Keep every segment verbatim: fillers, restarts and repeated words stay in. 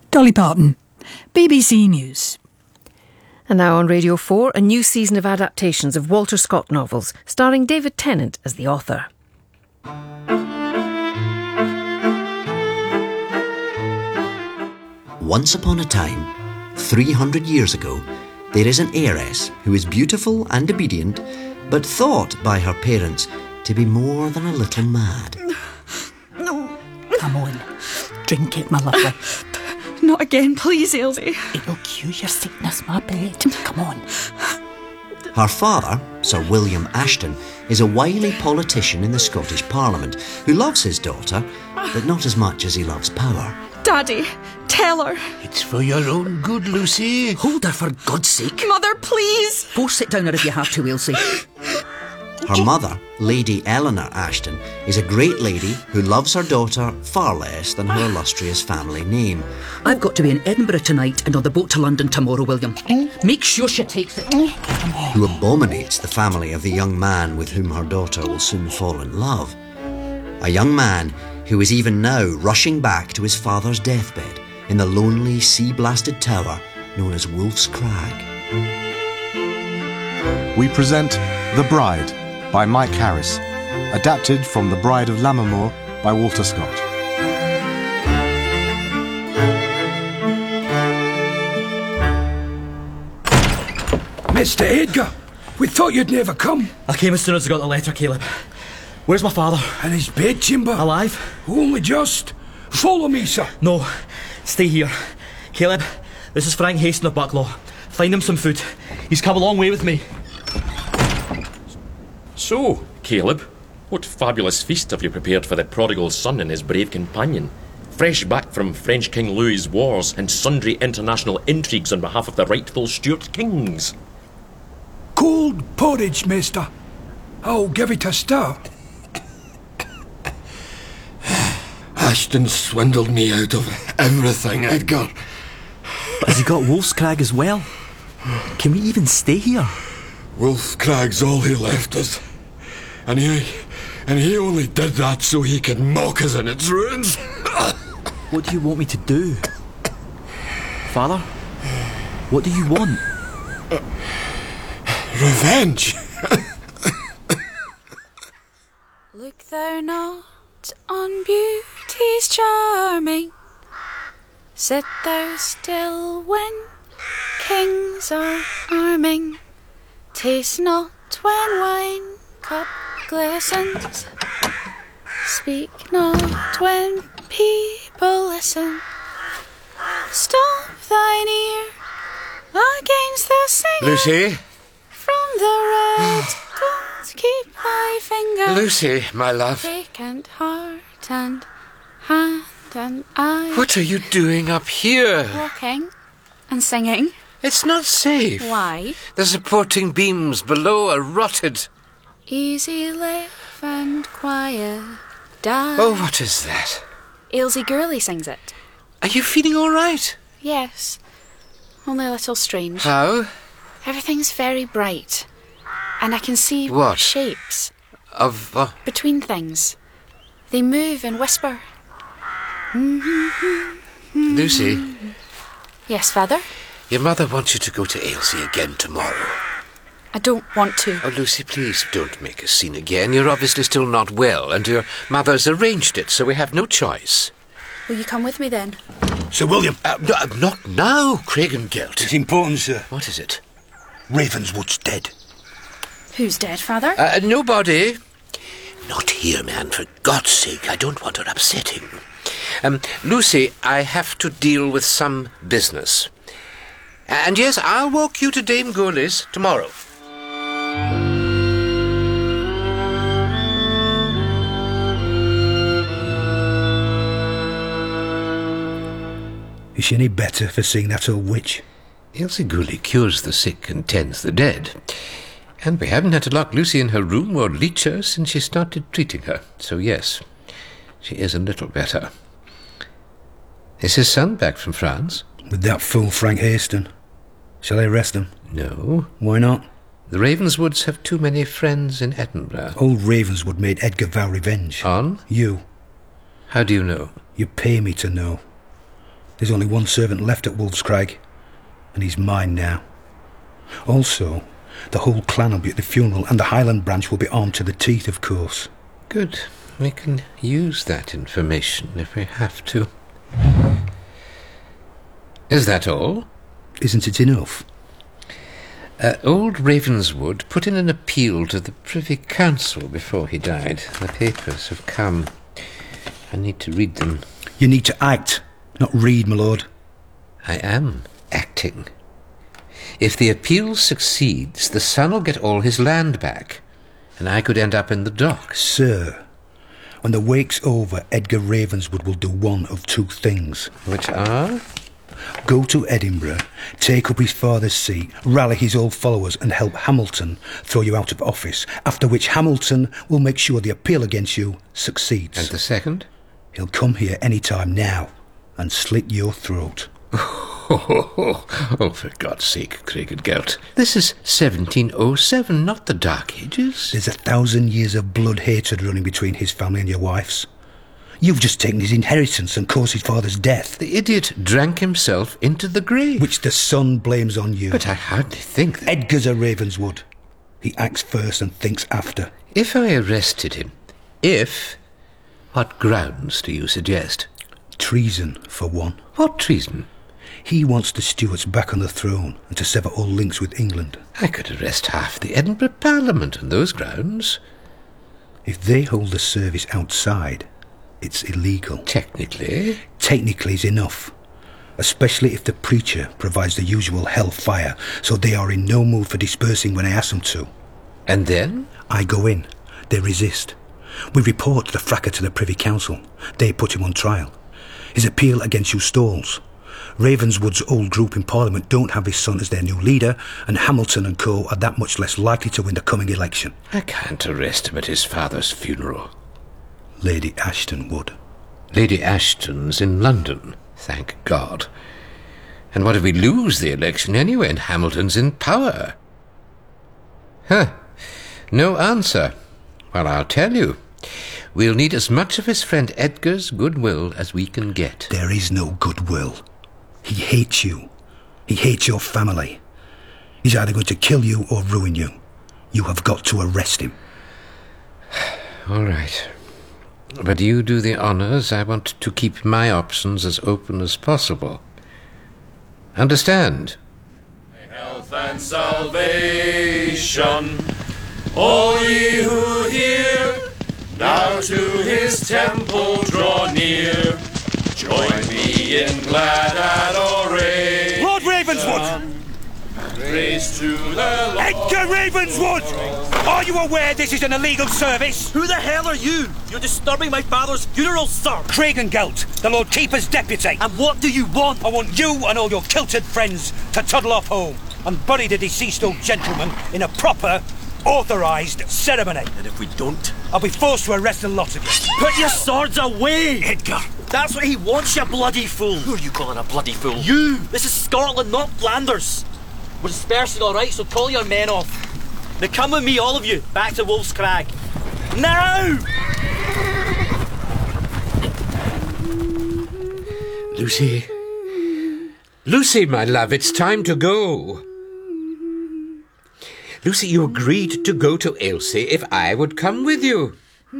Dolly Parton, B B C News. And now on Radio four, a new season of adaptations of Walter Scott novels, starring David Tennant as the author. Once upon a time, three hundred years ago, there is an heiress who is beautiful and obedient, but thought by her parents to be more than a little mad. No. Come on, drink it, my lovely. Not again, please, Ailsie. It'll cure your sickness, my pet. Come on. Her father, Sir William Ashton, is a wily politician in the Scottish Parliament who loves his daughter, but not as much as he loves power. Daddy, tell her. It's for your own good, Lucy. Hold her, for God's sake. Mother, please. Force it down her if you have to, Ailsie. Her mother, Lady Eleanor Ashton, is a great lady who loves her daughter far less than her illustrious family name. I've got to be in Edinburgh tonight and on the boat to London tomorrow, William. Make sure she takes it. Who abominates the family of the young man with whom her daughter will soon fall in love. A young man who is even now rushing back to his father's deathbed in the lonely, sea-blasted tower known as Wolf's Crag. We present The Bride by Mike Harris, adapted from The Bride of Lammermoor by Walter Scott. Mister Edgar, we thought you'd never come. I came as soon as I got the letter, Caleb. Where's my father? In his bedchamber. Alive? Only just. Follow me, sir. No, stay here. Caleb, this is Frank Haston of Bucklaw. Find him some food. He's come a long way with me. So, Caleb, what fabulous feast have you prepared for the prodigal son and his brave companion? Fresh back from French King Louis's wars and sundry international intrigues on behalf of the rightful Stuart kings. Cold porridge, mister. I'll give it a stir. Ashton swindled me out of everything, Edgar. Has he got Wolf's Crag as well? Can we even stay here? Wolf's Crag's all he left us. And he, and he only did that so he could mock us in its ruins. What do you want me to do? Father, what do you want? Revenge. Look thou not on beauty's charming. Sit thou still when kings are arming. Taste not when wine cup glistens. Speak not when people listen. Stop thine ear against the singer. Lucy? From the red gold keep thy finger. Lucy, my love. Vacant heart and hand and eye. What are you doing up here? Walking and singing. It's not safe. Why? The supporting beams below are rotted. Easy live and quiet die. Oh, what is that? Ailsie Gurley sings it. Are you feeling all right? Yes. Only a little strange. How? Everything's very bright. And I can see what? Shapes. Of uh... between things. They move and whisper. Lucy? Yes, Father? Your mother wants you to go to Ailsie again tomorrow. I don't want to. Oh, Lucy, please don't make a scene again. You're obviously still not well, and your mother's arranged it, so we have no choice. Will you come with me then? Sir William. Uh, no, not now, Craigengelt. It's important, sir. What is it? Ravenswood's dead. Who's dead, Father? Uh, nobody. Not here, man, for God's sake. I don't want her upsetting. Um, Lucy, I have to deal with some business. And yes, I'll walk you to Dame Gourlay's tomorrow. Is she any better for seeing that old witch? Ailsie Gourlay cures the sick and tends the dead. And we haven't had to lock Lucy in her room or leech her since she started treating her. So yes, she is a little better. Is his son back from France? With that fool Frank Haston. Shall I arrest him? No. Why not? The Ravenswoods have too many friends in Edinburgh. Old Ravenswood made Edgar vow revenge. On? You. How do you know? You pay me to know. There's only one servant left at Wolf's Crag, and he's mine now. Also, the whole clan will be at the funeral, and the Highland branch will be armed to the teeth, of course. Good. We can use that information if we have to. Is that all? Isn't it enough? Uh, old Ravenswood put in an appeal to the Privy Council before he died. The papers have come. I need to read them. You need to act, not read, my lord. I am acting. If the appeal succeeds, the son will get all his land back, and I could end up in the dock. Sir, when the wake's over, Edgar Ravenswood will do one of two things. Which are? Go to Edinburgh, take up his father's seat, rally his old followers and help Hamilton throw you out of office, after which Hamilton will make sure the appeal against you succeeds. And the second? He'll come here any time now and slit your throat. Oh, oh, for God's sake, Craig and Gelt. This is seventeen oh seven, not the Dark Ages. There's a thousand years of blood hatred running between his family and your wife's. You've just taken his inheritance and caused his father's death. The idiot drank himself into the grave. Which the son blames on you. But I hardly think that... Edgar's a Ravenswood. He acts first and thinks after. If I arrested him, if... What grounds do you suggest? Treason, for one. What treason? He wants the Stuarts back on the throne and to sever all links with England. I could arrest half the Edinburgh Parliament on those grounds. If they hold the service outside, it's illegal. Technically? Technically is enough. Especially if the preacher provides the usual hellfire, so they are in no mood for dispersing when I ask them to. And then? I go in. They resist. We report the fracker to the Privy Council. They put him on trial. His appeal against you stalls. Ravenswood's old group in Parliament don't have his son as their new leader, and Hamilton and co are that much less likely to win the coming election. I can't arrest him at his father's funeral. Lady Ashton would. Lady Ashton's in London, thank God. And what if we lose the election anyway and Hamilton's in power? Huh. No answer. Well, I'll tell you. We'll need as much of his friend Edgar's goodwill as we can get. There is no goodwill. He hates you. He hates your family. He's either going to kill you or ruin you. You have got to arrest him. All right. But you do the honours. I want to keep my options as open as possible. Understand? Health and salvation, all ye who hear, now to his temple draw near. Join me in glad adoration. Lord Ravenswood! Praise to the Lord. Edgar Ravenswood! Are you aware this is an illegal service? Who the hell are you? You're disturbing my father's funeral, sir. Craig and Gelt, the Lord Keeper's deputy. And what do you want? I want you and all your kilted friends to toddle off home and bury the deceased old gentleman in a proper, authorised ceremony. And if we don't? I'll be forced to arrest the lot of you. Put your swords away! Edgar! That's what he wants, you bloody fool. Who are you calling a bloody fool? You! This is Scotland, not Flanders. We're dispersing all right, so call your men off. Now come with me, all of you, back to Wolf's Crag. Now! Lucy. Lucy, my love, it's time to go. Lucy, you agreed to go to Ailsie if I would come with you.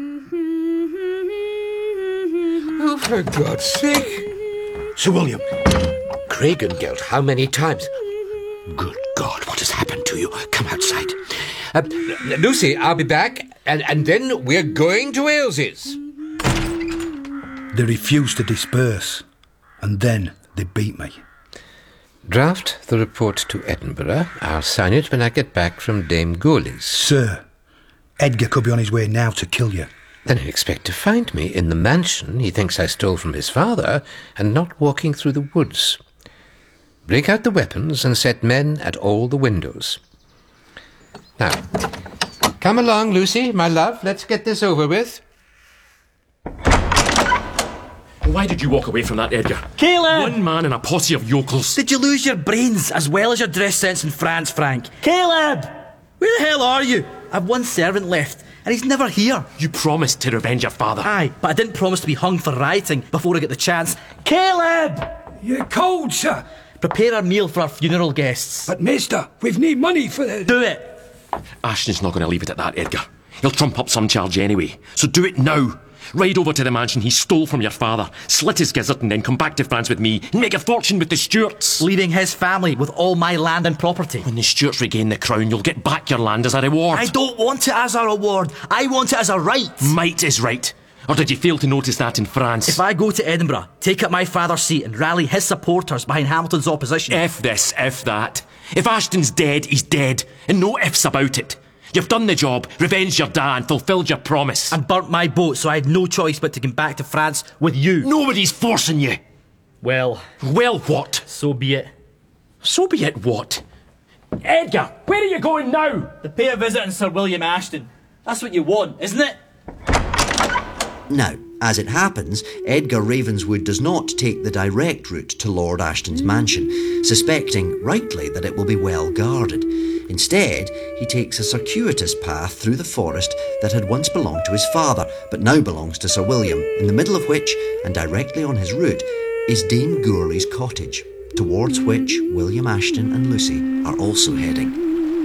Oh, for God's sake. Sir William. Craig and Gelt, how many times? Good God, what has happened to you? Come outside. Uh, Lucy, I'll be back, and, and then we're going to Ailsie's. They refused to disperse, and then they beat me. Draft the report to Edinburgh. I'll sign it when I get back from Dame Gourley's. Sir, Edgar could be on his way now to kill you. Then he'll expect to find me in the mansion he thinks I stole from his father, and not walking through the woods. Break out the weapons and set men at all the windows. Now, come along, Lucy, my love. Let's get this over with. Why did you walk away from that, Edgar? Caleb! One man and a posse of yokels. Did you lose your brains as well as your dress sense in France, Frank? Caleb! Where the hell are you? I've one servant left, and he's never here. You promised to revenge your father. Aye, but I didn't promise to be hung for rioting before I get the chance. Caleb! You're cold, sir. Prepare a meal for our funeral guests. But, mister, we've need money for the... Do it. Ashton's not going to leave it at that, Edgar. He'll trump up some charge anyway. So do it now. Ride over to the mansion he stole from your father, slit his gizzard, and then come back to France with me and make a fortune with the Stuarts. Leaving his family with all my land and property. When the Stuarts regain the crown, you'll get back your land as a reward. I don't want it as a reward. I want it as a right. Might is right. Or did you fail to notice that in France? If I go to Edinburgh, take up my father's seat and rally his supporters behind Hamilton's opposition... F this, F that. If Ashton's dead, he's dead. And no ifs about it. You've done the job, revenged your dad and fulfilled your promise. And burnt my boat, so I had no choice but to come back to France with you. Nobody's forcing you. Well... Well what? So be it. So be it what? Edgar, where are you going now? To pay a visit on Sir William Ashton. That's what you want, isn't it? Now, as it happens, Edgar Ravenswood does not take the direct route to Lord Ashton's mansion, suspecting, rightly, that it will be well guarded. Instead, he takes a circuitous path through the forest that had once belonged to his father, but now belongs to Sir William, in the middle of which, and directly on his route, is Dame Gourlay's cottage, towards which William Ashton and Lucy are also heading.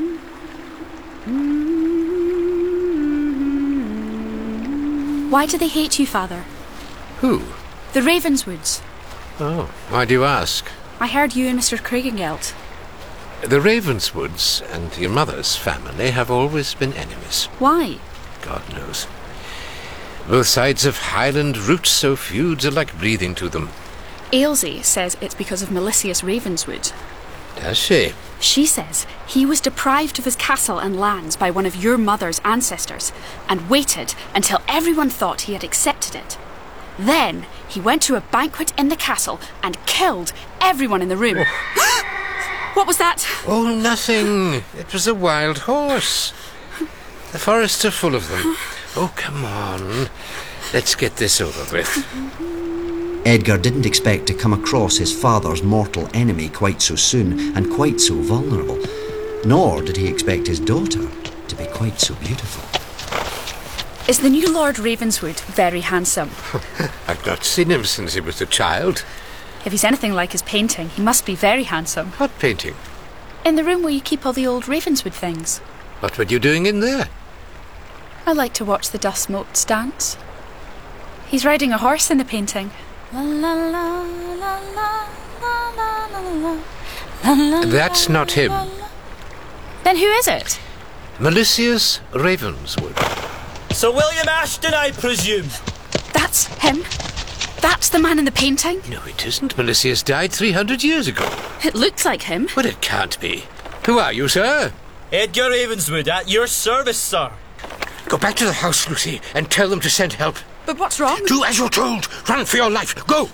Why do they hate you, Father? Who? The Ravenswoods. Oh, why do you ask? I heard you and Mister Craigengelt. The Ravenswoods and your mother's family have always been enemies. Why? God knows. Both sides of Highland roots, so feuds are like breathing to them. Ailsie says it's because of Melicius Ravenswood. Does she? She says he was deprived of his castle and lands by one of your mother's ancestors and waited until everyone thought he had accepted it. Then he went to a banquet in the castle and killed everyone in the room. Oh. What was that? Oh, nothing. It was a wild horse. The forests are full of them. Oh, come on. Let's get this over with. Edgar didn't expect to come across his father's mortal enemy quite so soon and quite so vulnerable. Nor did he expect his daughter to be quite so beautiful. Is the new Lord Ravenswood very handsome? I've not seen him since he was a child. If he's anything like his painting, he must be very handsome. What painting? In the room where you keep all the old Ravenswood things. What were you doing in there? I like to watch the dust motes dance. He's riding a horse in the painting. La, la, la, la, la, la, la, la, la, That's not him. Then who is it? Melicius Ravenswood. Sir William Ashton, I presume. That's him? That's the man in the painting? No, it isn't. Melicius died three hundred years ago. It looks like him. But it can't be. Who are you, sir? Edgar Ravenswood, at your service, sir. Go back to the house, Lucy, and tell them to send help. But what's wrong? Do as you're told. Run for your life. Go!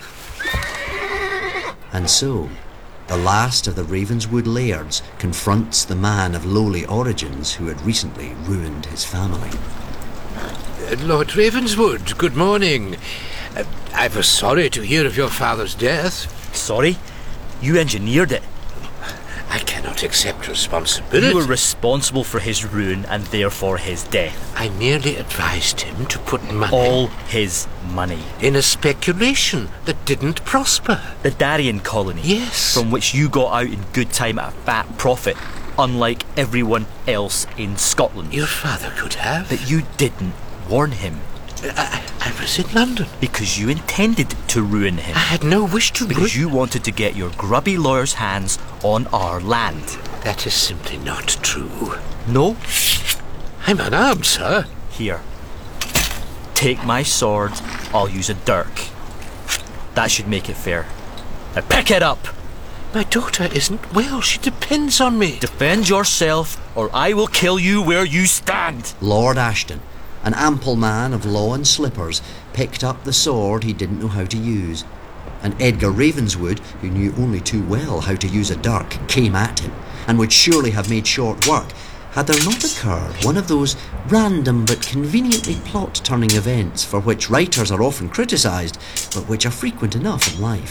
And so, the last of the Ravenswood lairds confronts the man of lowly origins who had recently ruined his family. Uh, Lord Ravenswood, good morning. Uh, I was sorry to hear of your father's death. Sorry? You engineered it. I cannot accept responsibility. You were responsible for his ruin and therefore his death. I merely advised him to put money... All his money. In a speculation that didn't prosper. The Darien colony. Yes. From which you got out in good time at a fat profit, unlike everyone else in Scotland. Your father could have. But you didn't warn him. I, I was in London. Because you intended to ruin him. I had no wish to... Because you wanted to get your grubby lawyer's hands on our land. That is simply not true. No? I'm unarmed, sir. Here. Take my sword, I'll use a dirk. That should make it fair. Now pick it up! My daughter isn't well. She depends on me. Defend yourself, or I will kill you where you stand. Lord Ashton, an ample man of law and slippers, picked up the sword he didn't know how to use. And Edgar Ravenswood, who knew only too well how to use a dirk, came at him, and would surely have made short work, had there not occurred one of those random but conveniently plot-turning events for which writers are often criticised, but which are frequent enough in life.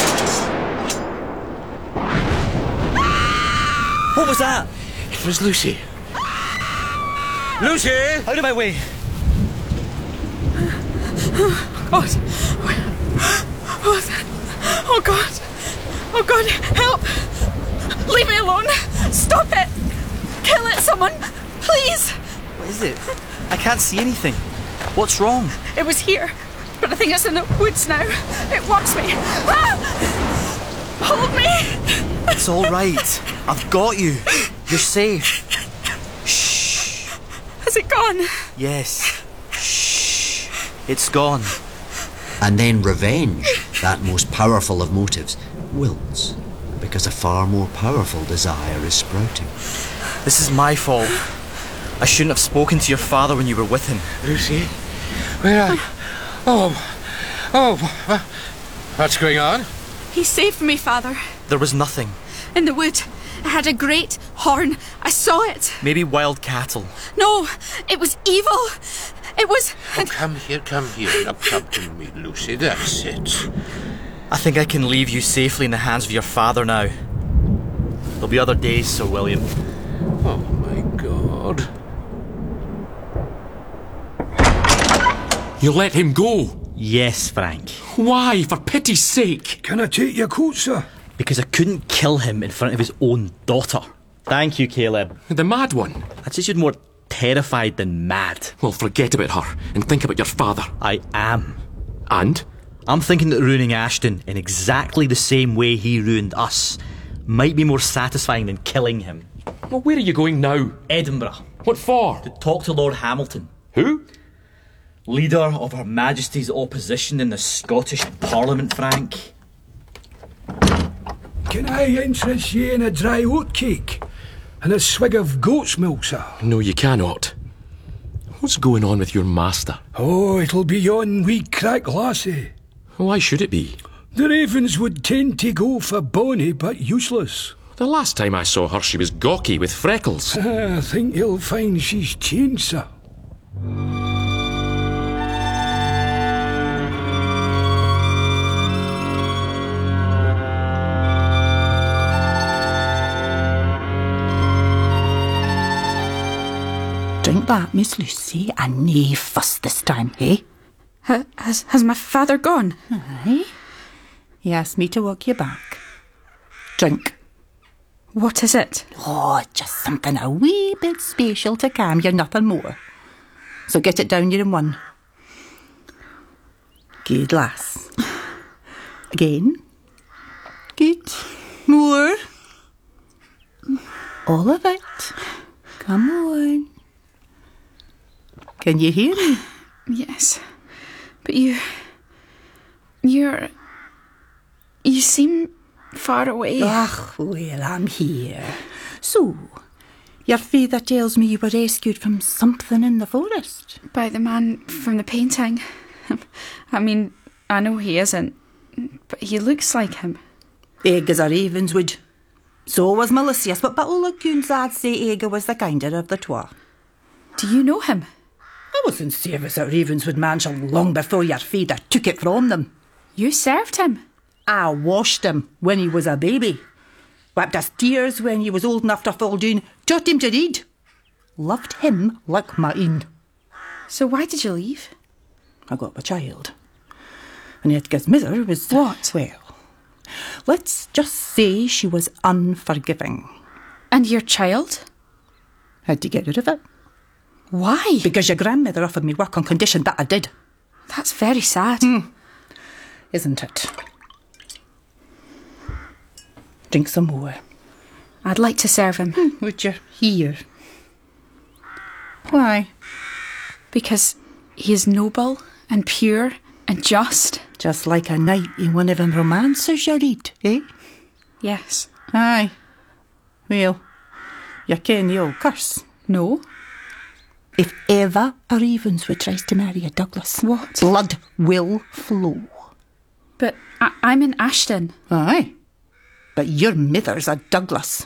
What was that? It was Lucy. Lucy! Out of my way! God! What was that? Oh God! Oh God, help! Leave me alone! Stop it! Kill it, someone! Please! What is it? I can't see anything. What's wrong? It was here, but I think it's in the woods now. It wants me. Ah! Hold me! It's all right. I've got you. You're safe. Shh. Has it gone? Yes. Shh. It's gone. And then revenge, that most powerful of motives, wilts, because a far more powerful desire is sprouting. This is my fault. I shouldn't have spoken to your father when you were with him. Lucy, where are you? Oh, oh, what's going on? He saved me, Father. There was nothing. In the wood. It had a great horn. I saw it. Maybe wild cattle. No, it was evil. It was... Oh, come here, come here. Now come to me, Lucy. That's it. I think I can leave you safely in the hands of your father now. There'll be other days, Sir William. Oh, my God. You let him go? Yes, Frank. Why, for pity's sake? Can I take your coat, sir? Because I couldn't kill him in front of his own daughter. Thank you, Caleb. The mad one? I'd say you're more terrified than mad. Well, forget about her and think about your father. I am. And? I'm thinking that ruining Ashton in exactly the same way he ruined us might be more satisfying than killing him. Well, where are you going now? Edinburgh. What for? To talk to Lord Hamilton. Who? Leader of Her Majesty's opposition in the Scottish Parliament, Frank. Can I interest you in a dry oat cake and a swig of goat's milk, sir? No, you cannot. What's going on with your master? Oh, it'll be yon wee crack lassie. Why should it be? The Ravens would tend to go for bonny but useless. The last time I saw her, she was gawky with freckles. I think you'll find she's changed, sir. Drink that, Miss Lucy, and nae fuss this time, eh? Ha- has, has my father gone? Aye. He asked me to walk you back. Drink. What is it? Oh, just something a wee bit special to calm you, nothing more. So get it down you in one. Good, lass. Again. Good. More. All of it. Come on. Can you hear me? Yes. But you... You're... You seem far away. Ah, well, I'm here. So, your father tells me you were rescued from something in the forest. By the man from the painting. I mean, I know he isn't, but he looks like him. Ega a Ravenswood. So was Malicious, but by all accounts I'd say Ega was the kinder of the twa. Do you know him? I was in service at Ravenswood Mansion long before your father took it from them. You served him? I washed him when he was a baby. Wiped his tears when he was old enough to fall down. Taught him to read. Loved him like my own. So why did you leave? I got my child. And Edgar's mother was... What? Well, let's just say she was unforgiving. And your child? Had to get rid of it. Why? Because your grandmother offered me work on condition that I did. That's very sad. Mm. Isn't it? Drink some more. I'd like to serve him. Mm, would you? Here. Why? Because he is noble and pure and just. Just like a knight in one of them romances you read, eh? Yes. Aye. Well, you ken the old curse. No. If ever a Ravenswood tries to marry a Douglas, what? Blood will flow. But I- I'm in Ashton. Aye. But your mother's a Douglas.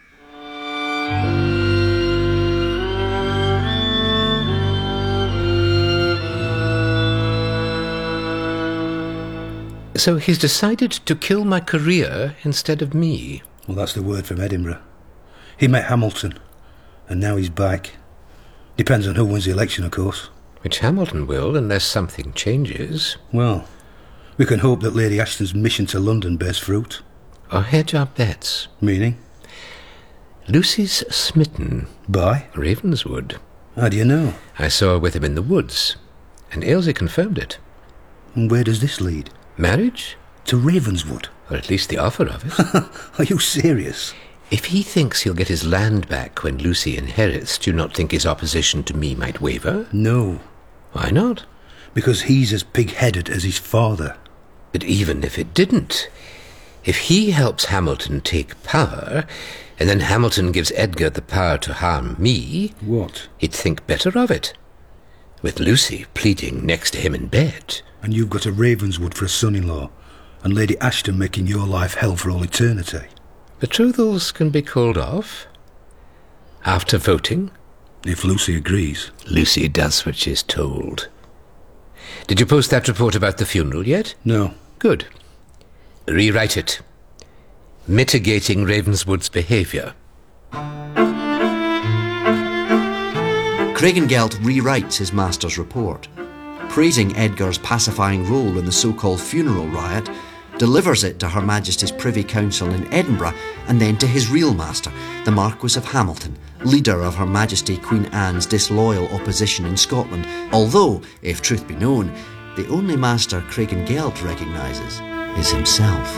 So he's decided to kill my career instead of me. Well, that's the word from Edinburgh. He met Hamilton, and now he's back. Depends on who wins the election, of course. Which Hamilton will, unless something changes. Well, we can hope that Lady Ashton's mission to London bears fruit. or hedge our bets. Meaning? Lucy's smitten. By? Ravenswood. How do you know? I saw her with him in the woods, and Ailsie confirmed it. And where does this lead? Marriage? To Ravenswood? Or at least the offer of it. Are you serious? If he thinks he'll get his land back when Lucy inherits, do you not think his opposition to me might waver? No. Why not? Because he's as pig-headed as his father. But even if it didn't, if he helps Hamilton take power, and then Hamilton gives Edgar the power to harm me... What? He'd think better of it. With Lucy pleading next to him in bed. And you've got a Ravenswood for a son-in-law, and Lady Ashton making your life hell for all eternity. Betrothals can be called off. After voting. If Lucy agrees. Lucy does what she's told. Did you post that report about the funeral yet? No. Good. Rewrite it. Mitigating Ravenswood's behaviour. Craigengelt rewrites his master's report, praising Edgar's pacifying role in the so-called funeral riot, delivers it to Her Majesty's Privy Council in Edinburgh, and then to his real master, the Marquis of Hamilton, leader of Her Majesty Queen Anne's disloyal opposition in Scotland, although, if truth be known, the only master Craigengelt recognises is himself.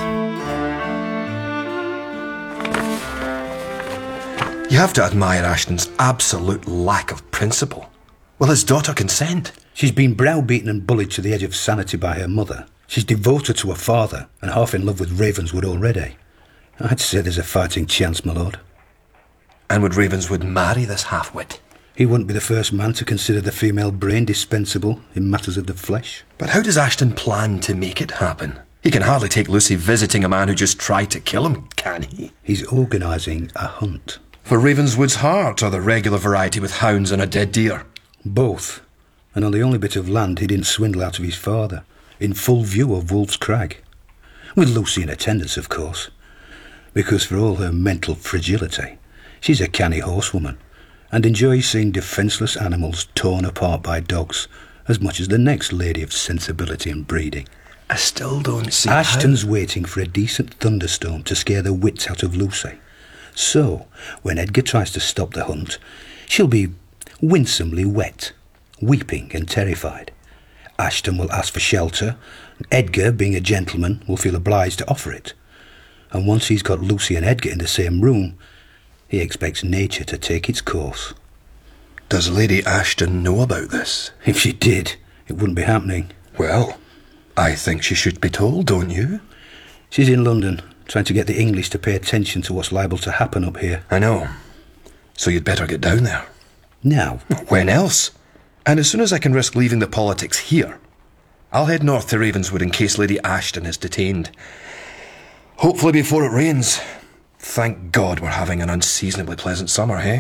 You have to admire Ashton's absolute lack of principle. Will his daughter consent? She's been browbeaten and bullied to the edge of sanity by her mother. She's devoted to her father and half in love with Ravenswood already. I'd say there's a fighting chance, my lord. And would Ravenswood marry this half-wit? He wouldn't be the first man to consider the female brain dispensable in matters of the flesh. But how does Ashton plan to make it happen? He can hardly take Lucy visiting a man who just tried to kill him, can he? He's organising a hunt. For Ravenswood's heart, or the regular variety with hounds and a dead deer? Both. And on the only bit of land he didn't swindle out of his father, in full view of Wolf's Crag. With Lucy in attendance, of course. Because for all her mental fragility, she's a canny horsewoman, and enjoys seeing defenceless animals torn apart by dogs as much as the next lady of sensibility and breeding. I still don't see Ashton's how... waiting for a decent thunderstorm to scare the wits out of Lucy. So, when Edgar tries to stop the hunt, she'll be winsomely wet, weeping and terrified. Ashton will ask for shelter. Edgar, being a gentleman, will feel obliged to offer it. And once he's got Lucy and Edgar in the same room, he expects nature to take its course. Does Lady Ashton know about this? If she did, it wouldn't be happening. Well, I think she should be told, don't you? She's in London, trying to get the English to pay attention to what's liable to happen up here. I know. So you'd better get down there. Now? When else? And as soon as I can risk leaving the politics here, I'll head north to Ravenswood in case Lady Ashton is detained. Hopefully before it rains. Thank God we're having an unseasonably pleasant summer, hey?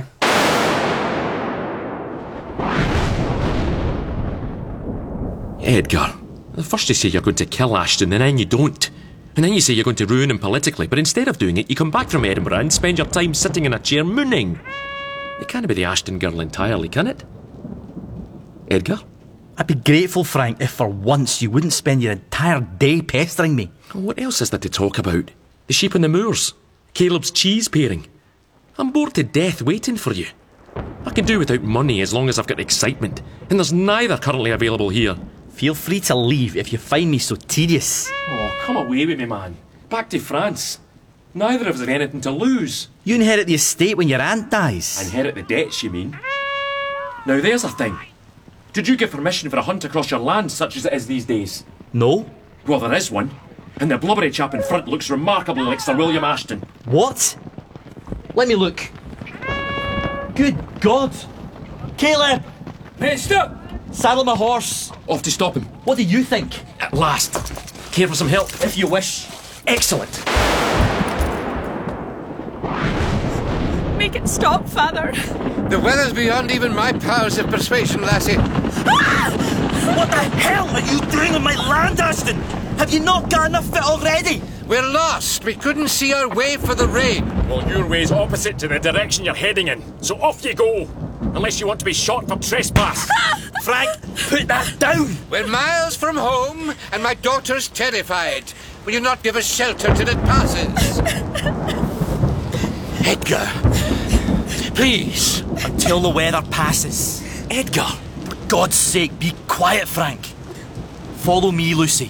Edgar, the first you say you're going to kill Ashton, and then you don't. And then you say you're going to ruin him politically, but instead of doing it, you come back from Edinburgh and spend your time sitting in a chair mooning. It can't be the Ashton girl entirely, can it? Edgar? I'd be grateful, Frank, if for once you wouldn't spend your entire day pestering me. What else is there to talk about? The sheep on the moors? Caleb's cheese pairing? I'm bored to death waiting for you. I can do without money as long as I've got excitement, and there's neither currently available here. Feel free to leave if you find me so tedious. Oh, come away with me, man. Back to France. Neither of us have anything to lose. You inherit the estate when your aunt dies. Inherit the debts, you mean? Now there's a thing. Did you give permission for a hunt across your land, such as it is these days? No. Well, there is one. And the blubbery chap in front looks remarkably like Sir William Ashton. What? Let me look. Good God! Caleb! Hey, stop! Saddle my horse. Off to stop him. What do you think? At last. Care for some help? If you wish. Excellent. Make it stop, Father. The weather's beyond even my powers of persuasion, lassie. Ah! What the hell are you doing on my land, Ashton? Have you not got enough of it already? We're lost. We couldn't see our way for the rain. Well, your way's opposite to the direction you're heading in. So off you go. Unless you want to be shot for trespass. Frank, put that down. We're miles from home, and my daughter's terrified. Will you not give us shelter till it passes? Edgar, please. Until the weather passes. Edgar, for God's sake, be quiet, Frank. Follow me, Lucy.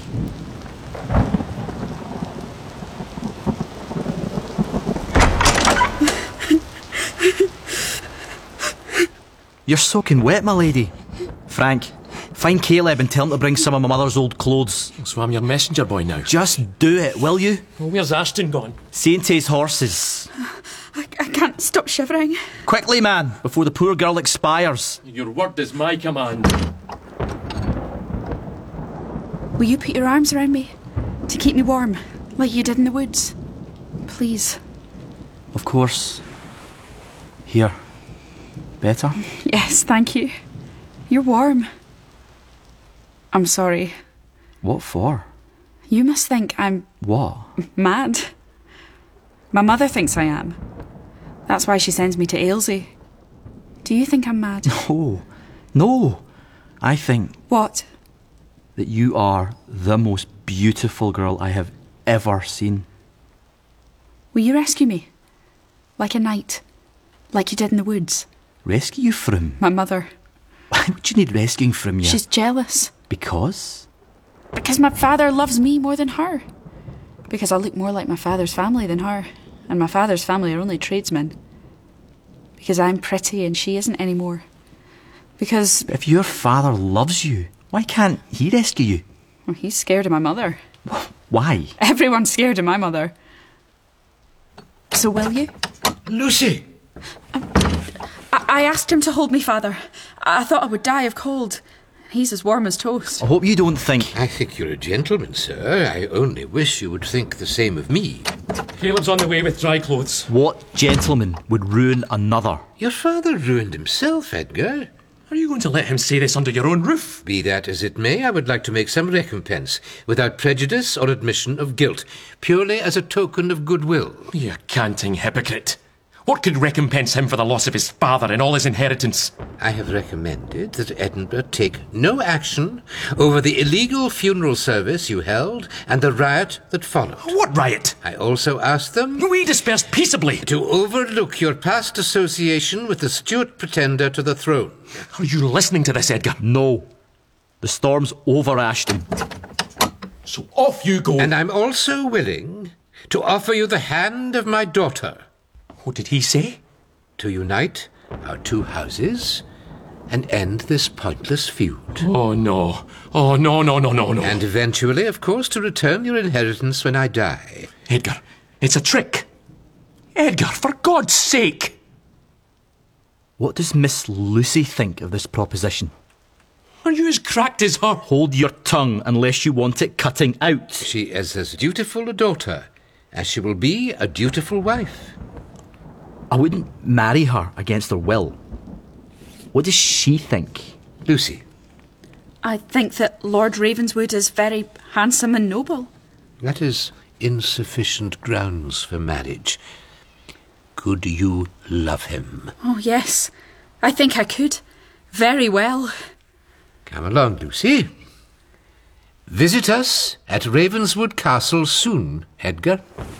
You're soaking wet, my lady. Frank, find Caleb and tell him to bring some of my mother's old clothes. So I'm your messenger boy now. Just do it, will you? Well, where's Ashton gone? Seeing to his horses. I, I can't stop shivering. Quickly, man, before the poor girl expires. Your word is my command. Will you put your arms around me to keep me warm, like you did in the woods? Please. Of course. Here. Better? Yes, thank you. You're warm. I'm sorry. What for? You must think I'm... What? Mad. My mother thinks I am. That's why she sends me to Ailsey. Do you think I'm mad? No. No. I think... What? That you are the most beautiful girl I have ever seen. Will you rescue me? Like a knight? Like you did in the woods? Rescue you from? My mother. Why would you need rescuing from you? She's jealous. Because? Because my father loves me more than her. Because I look more like my father's family than her. And my father's family are only tradesmen. Because I'm pretty and she isn't anymore. Because... But if your father loves you, why can't he rescue you? Well, he's scared of my mother. Why? Everyone's scared of my mother. So will you? Lucy! Um, I, I asked him to hold me, Father. I thought I would die of cold. He's as warm as toast. I hope you don't think... I think you're a gentleman, sir. I only wish you would think the same of me. Caleb's on the way with dry clothes. What gentleman would ruin another? Your father ruined himself, Edgar. Are you going to let him say this under your own roof? Be that as it may, I would like to make some recompense, without prejudice or admission of guilt, purely as a token of goodwill. You canting hypocrite. What could recompense him for the loss of his father and all his inheritance? I have recommended that Edinburgh take no action over the illegal funeral service you held and the riot that followed. What riot? I also asked them... We dispersed peaceably. ...to overlook your past association with the Stuart pretender to the throne. Are you listening to this, Edgar? No. The storm's over, Ashton. So off you go. And I'm also willing to offer you the hand of my daughter. What did he say? To unite our two houses and end this pointless feud. Oh, no. Oh, no, no, no, no, no. And eventually, of course, to return your inheritance when I die. Edgar, it's a trick. Edgar, for God's sake. What does Miss Lucy think of this proposition? Are you as cracked as her? Hold your tongue unless you want it cutting out. She is as dutiful a daughter as she will be a dutiful wife. I wouldn't marry her against her will. What does she think? Lucy. I think that Lord Ravenswood is very handsome and noble. That is insufficient grounds for marriage. Could you love him? Oh, yes. I think I could. Very well. Come along, Lucy. Visit us at Ravenswood Castle soon, Edgar.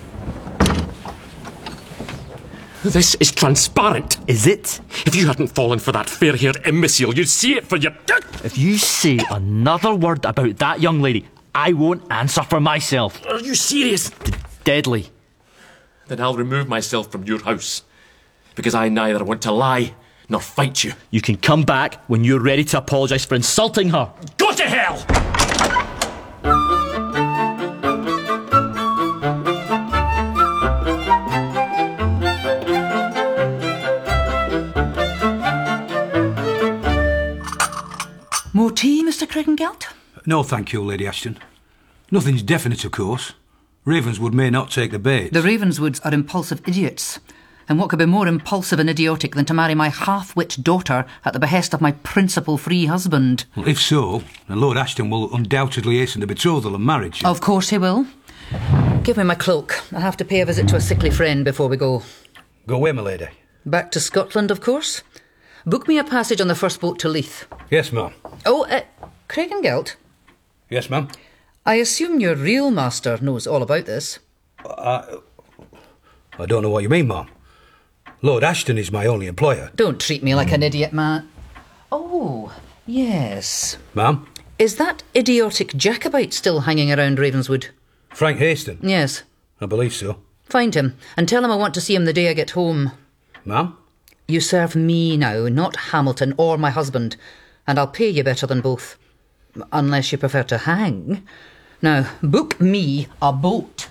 This is transparent. Is it? If you hadn't fallen for that fair-haired imbecile, you'd see it for your... If you say another word about that young lady, I won't answer for myself. Are you serious? D- deadly. Then I'll remove myself from your house. Because I neither want to lie nor fight you. You can come back when you're ready to apologise for insulting her. Go to hell! More tea, Mister Cregengelt? No, thank you, Lady Ashton. Nothing's definite, of course. Ravenswood may not take the bait. The Ravenswoods are impulsive idiots. And what could be more impulsive and idiotic than to marry my half-wit daughter at the behest of my principal-free husband? Well, if so, then Lord Ashton will undoubtedly hasten the betrothal and marriage. Of course he will. Give me my cloak. I have to pay a visit to a sickly friend before we go. Go where, my lady? Back to Scotland, of course. Book me a passage on the first boat to Leith. Yes, ma'am. Oh, uh, Cregengelt? Yes, ma'am. I assume your real master knows all about this. I, I don't know what you mean, Mum. Lord Ashton is my only employer. Don't treat me like an idiot, man. Oh, yes. Ma'am? Is that idiotic Jacobite still hanging around Ravenswood? Frank Haston? Yes. I believe so. Find him and tell him I want to see him the day I get home. Ma'am? You serve me now, not Hamilton or my husband, and I'll pay you better than both. Unless you prefer to hang. Now, book me a boat.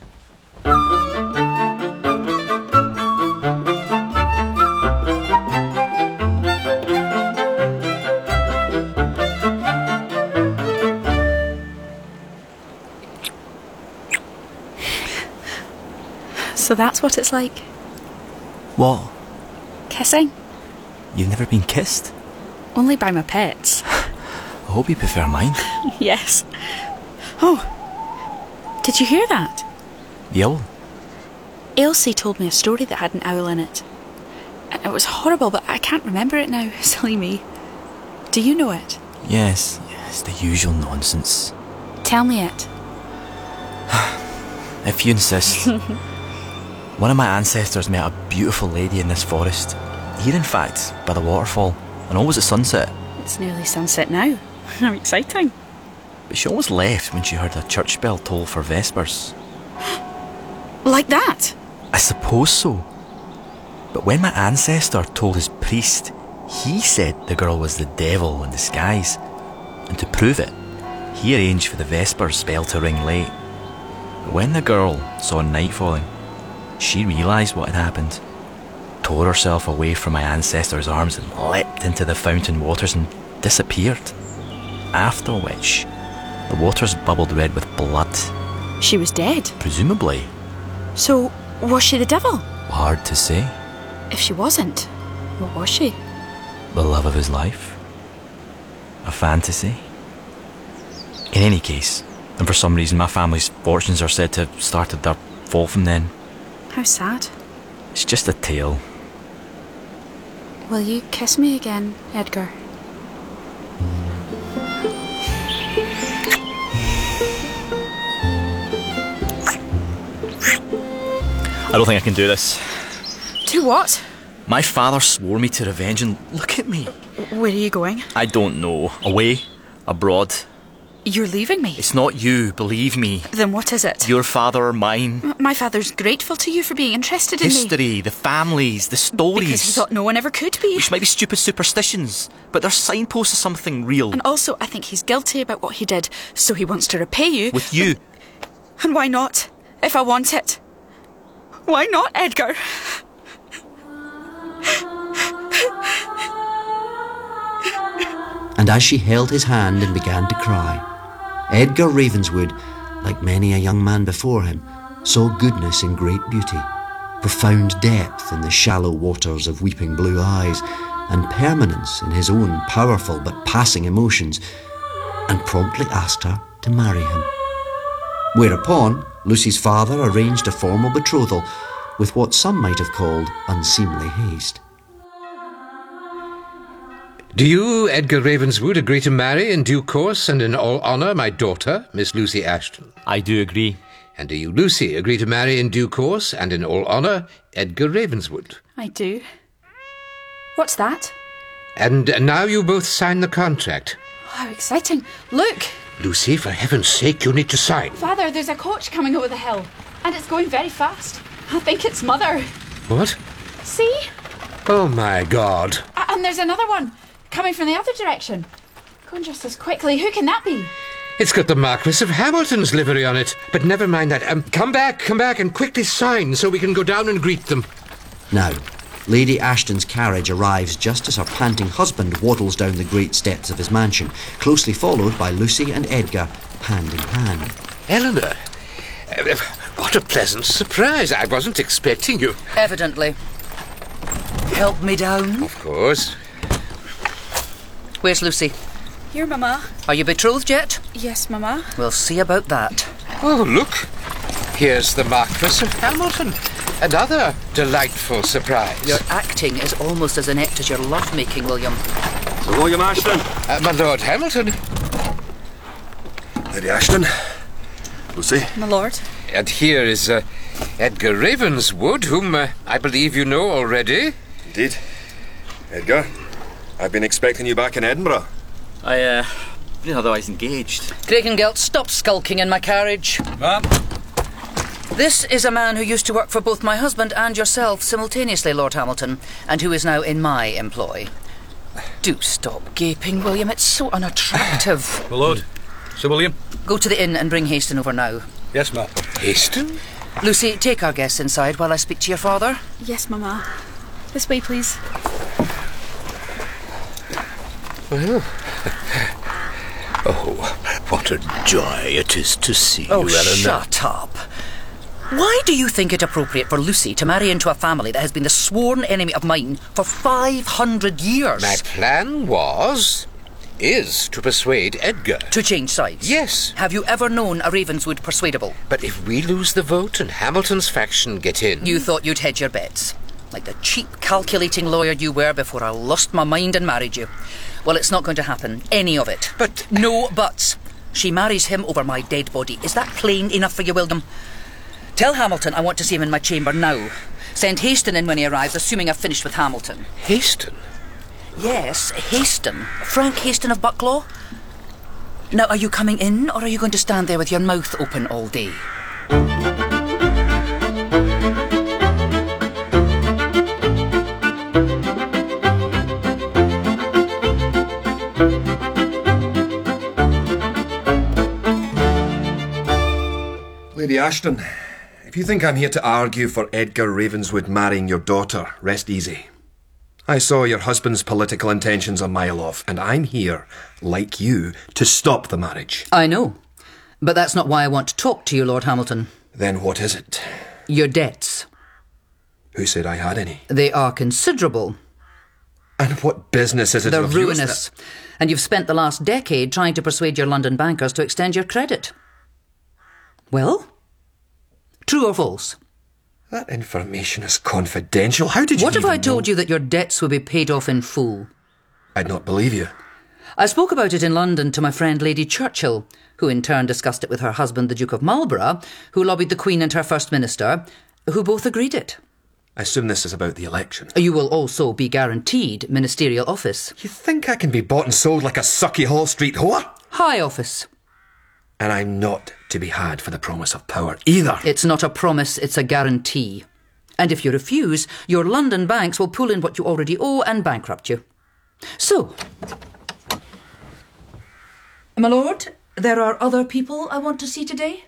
So that's what it's like? What? Kissing? You've never been kissed? Only by my pets. I hope you prefer mine. Yes. Oh, did you hear that? The owl? Elsie told me a story that had an owl in it. And it was horrible, but I can't remember it now. Silly me. Do you know it? Yes, it's the usual nonsense. Tell me it. If you insist. One of my ancestors met a beautiful lady in this forest. Here, in fact, by the waterfall, and always at sunset. It's nearly sunset now. How exciting. But she always left when she heard a church bell toll for Vespers. Like that? I suppose so. But when my ancestor told his priest, he said the girl was the devil in disguise. And to prove it, he arranged for the Vespers bell to ring late. But when the girl saw night falling, she realised what had happened, tore herself away from my ancestor's arms and leapt into the fountain waters and disappeared. After which, the waters bubbled red with blood. She was dead? Presumably. So, was she the devil? Hard to say. If she wasn't, what was she? The love of his life. A fantasy. In any case, and for some reason my family's fortunes are said to have started their fall from then. How sad. It's just a tale. Will you kiss me again, Edgar? I don't think I can do this. Do what? My father swore me to revenge, and look at me. Where are you going? I don't know. Away. Abroad. You're leaving me? It's not you, believe me. Then what is it? Your father or mine. M- my father's grateful to you for being interested in History, me. History, the families, the stories. Because he thought no one ever could be. Which might be stupid superstitions, but they're signposts of something real. And also, I think he's guilty about what he did, so he wants to repay you. With you. And why not, if I want it? Why not, Edgar? And as she held his hand and began to cry, Edgar Ravenswood, like many a young man before him, saw goodness in great beauty, profound depth in the shallow waters of weeping blue eyes, and permanence in his own powerful but passing emotions, and promptly asked her to marry him. Whereupon Lucy's father arranged a formal betrothal with what some might have called unseemly haste. Do you, Edgar Ravenswood, agree to marry in due course and in all honour my daughter, Miss Lucy Ashton? I do agree. And do you, Lucy, agree to marry in due course and in all honour Edgar Ravenswood? I do. What's that? And now you both sign the contract. Oh, how exciting. Look! Lucy, for heaven's sake, you need to sign. Father, there's a coach coming over the hill, and it's going very fast. I think it's Mother. What? See? Oh, my God. Uh, and there's another one coming from the other direction. Going just as quickly. Who can that be? It's got the Marquis of Hamilton's livery on it. But never mind that. Um, come back, come back and quickly sign so we can go down and greet them. Now, Lady Ashton's carriage arrives just as her panting husband waddles down the great steps of his mansion, closely followed by Lucy and Edgar, hand in hand. Eleanor, uh, what a pleasant surprise. I wasn't expecting you. Evidently. Help me down. Of course. Where's Lucy? Here, Mama. Are you betrothed yet? Yes, Mama. We'll see about that. Oh, look. Here's the Marquis of Hamilton. Another delightful surprise. Your acting is almost as inept as your love-making, William. Sir William Ashton. Uh, my Lord Hamilton. Lady Ashton, Lucy? My lord. And here is uh, Edgar Ravenswood, whom uh, I believe you know already. Indeed. Edgar, I've been expecting you back in Edinburgh. I, uh, been otherwise engaged. Cregengelt, stop skulking in my carriage. Ma'am? This is a man who used to work for both my husband and yourself simultaneously, Lord Hamilton, and who is now in my employ. Do stop gaping, William. It's so unattractive. My lord. Sir William? Go to the inn and bring Haston over now. Yes, ma'am. Haston? Lucy, take our guests inside while I speak to your father. Yes, Mamma. This way, please. Well. Oh, what a joy it is to see oh, you, Eleanor. Shut up. Why do you think it appropriate for Lucy to marry into a family that has been the sworn enemy of mine for five hundred years? My plan was, is to persuade Edgar. To change sides? Yes. Have you ever known a Ravenswood persuadable? But if we lose the vote and Hamilton's faction get in... You thought you'd hedge your bets. Like the cheap, calculating lawyer you were before I lost my mind and married you. Well, it's not going to happen. Any of it. But... No buts. She marries him over my dead body. Is that plain enough for you, William? Tell Hamilton I want to see him in my chamber now. Send Haston in when he arrives, assuming I've finished with Hamilton. Haston? Yes, Haston. Frank Haston of Bucklaw. Now, are you coming in, or are you going to stand there with your mouth open all day? Lady Ashton, if you think I'm here to argue for Edgar Ravenswood marrying your daughter, rest easy. I saw your husband's political intentions a mile off, and I'm here, like you, to stop the marriage. I know, but that's not why I want to talk to you, Lord Hamilton. Then what is it? Your debts. Who said I had any? They are considerable. And what business is it They're of yours ruinous. that- And you've spent the last decade trying to persuade your London bankers to extend your credit. Well? True or false? That information is confidential. How did you What if even I told know? you that your debts would be paid off in full? I'd not believe you. I spoke about it in London to my friend Lady Churchill, who in turn discussed it with her husband, the Duke of Marlborough, who lobbied the Queen and her First Minister, who both agreed it. I assume this is about the election. You will also be guaranteed ministerial office. You think I can be bought and sold like a sucky Hall Street whore? High office. And I'm not to be had for the promise of power either. It's not a promise, it's a guarantee. And if you refuse, your London banks will pull in what you already owe and bankrupt you. So, my lord, there are other people I want to see today.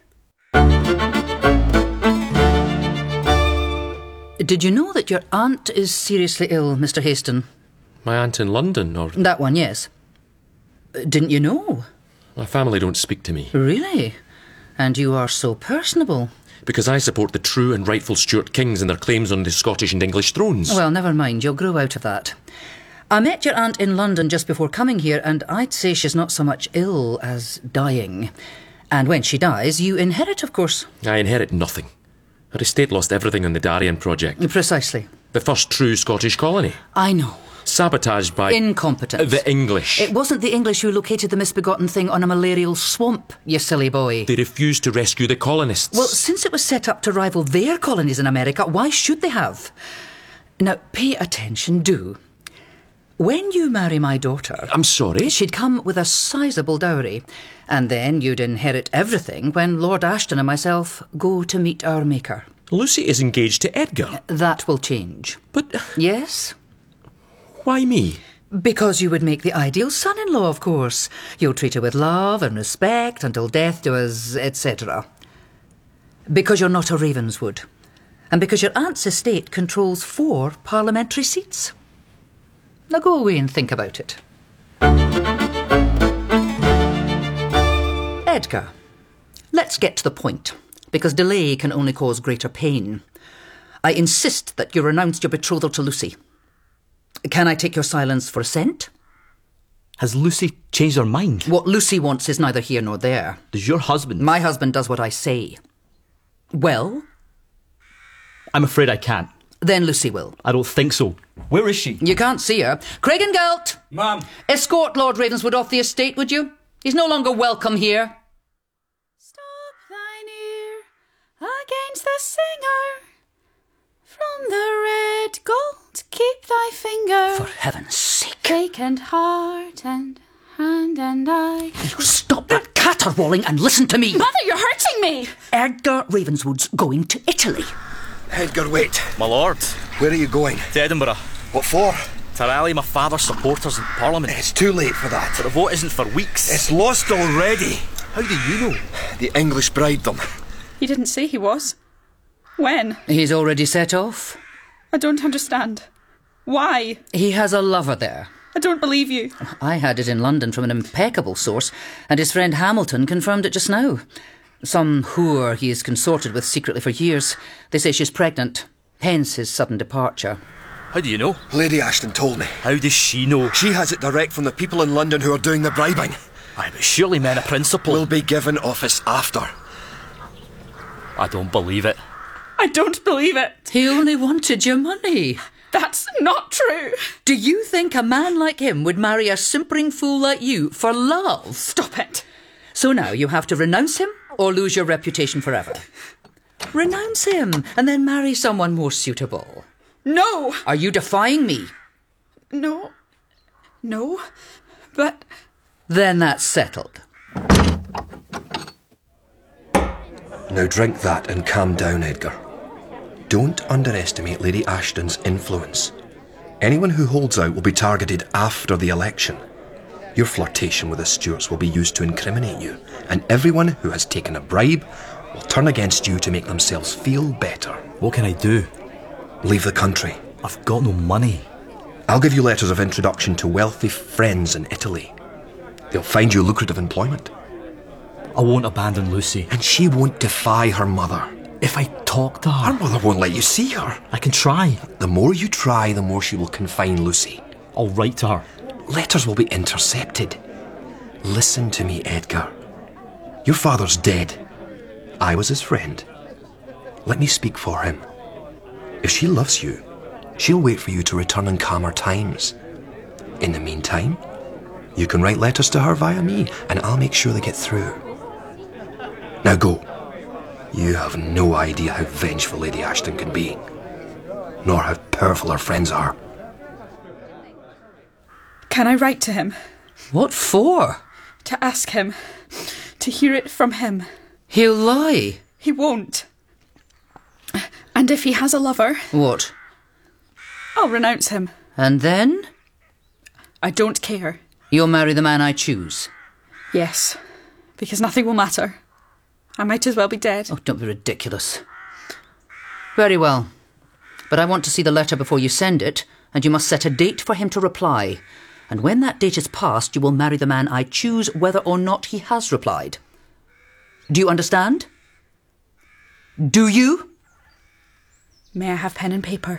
Did you know that your aunt is seriously ill, Mister Haston? My aunt in London, or... That one, yes. Didn't you know? My family don't speak to me. Really? And you are so personable. Because I support the true and rightful Stuart kings and their claims on the Scottish and English thrones. Well, never mind, you'll grow out of that. I met your aunt in London just before coming here, and I'd say she's not so much ill as dying. And when she dies, you inherit, of course. I inherit nothing. Her estate lost everything on the Darien project. Precisely. The first true Scottish colony. I know. Sabotaged by... Incompetent. The English. It wasn't the English who located the misbegotten thing on a malarial swamp, you silly boy. They refused to rescue the colonists. Well, since it was set up to rival their colonies in America, why should they have? Now, pay attention, do. When you marry my daughter... I'm sorry? She'd come with a sizable dowry, and then you'd inherit everything when Lord Ashton and myself go to meet our maker. Lucy is engaged to Edgar. That will change. But... Yes? Why me? Because you would make the ideal son-in-law, of course. You'll treat her with love and respect until death do us, et cetera. Because you're not a Ravenswood. And because your aunt's estate controls four parliamentary seats. Now go away and think about it. Edgar, let's get to the point, because delay can only cause greater pain. I insist that you renounce your betrothal to Lucy. Can I take your silence for assent? Has Lucy changed her mind? What Lucy wants is neither here nor there. Does your husband... My husband does what I say. Well? I'm afraid I can't. Then Lucy will. I don't think so. Where is she? You can't see her. Cregengelt! Ma'am. Escort Lord Ravenswood off the estate, would you? He's no longer welcome here. Stop thine singer. From the red gold keep thy finger. For heaven's sake. Vacant heart and hand and eye. You stop that caterwauling and listen to me. Mother, you're hurting me. Edgar Ravenswood's going to Italy. Edgar, wait. My lord. Where are you going? To Edinburgh. What for? To rally my father's supporters in Parliament. It's too late for that. But the vote isn't for weeks. It's lost already. How do you know? The English bribed them. He didn't say he was. When? He's already set off. I don't understand. Why? He has a lover there. I don't believe you. I had it in London from an impeccable source, and his friend Hamilton confirmed it just now. Some whore he has consorted with secretly for years. They say she's pregnant, hence his sudden departure. How do you know? Lady Ashton told me. How does she know? She has it direct from the people in London who are doing the bribing. Aye, but surely men of principle will be given office after. I don't believe it. I don't believe it. He only wanted your money. That's not true. Do you think a man like him would marry a simpering fool like you for love? Stop it. So now you have to renounce him or lose your reputation forever. Renounce him and then marry someone more suitable. No. Are you defying me? No. No. But... Then that's settled. Now drink that and calm down, Edgar. Don't underestimate Lady Ashton's influence. Anyone who holds out will be targeted after the election. Your flirtation with the Stuarts will be used to incriminate you, and everyone who has taken a bribe will turn against you to make themselves feel better. What can I do? Leave the country. I've got no money. I'll give you letters of introduction to wealthy friends in Italy. They'll find you lucrative employment. I won't abandon Lucy. And she won't defy her mother. If I talk to her... Her mother won't let you see her. I can try. The more you try, the more she will confine Lucy. I'll write to her. Letters will be intercepted. Listen to me, Edgar. Your father's dead. I was his friend. Let me speak for him. If she loves you, she'll wait for you to return in calmer times. In the meantime, you can write letters to her via me, and I'll make sure they get through. Now go. You have no idea how vengeful Lady Ashton can be, nor how powerful her friends are. Can I write to him? What for? To ask him. To hear it from him. He'll lie. He won't. And if he has a lover... What? I'll renounce him. And then? I don't care. You'll marry the man I choose? Yes, because nothing will matter. I might as well be dead. Oh, don't be ridiculous. Very well. But I want to see the letter before you send it, and you must set a date for him to reply. And when that date is passed, you will marry the man I choose, whether or not he has replied. Do you understand? Do you? May I have pen and paper?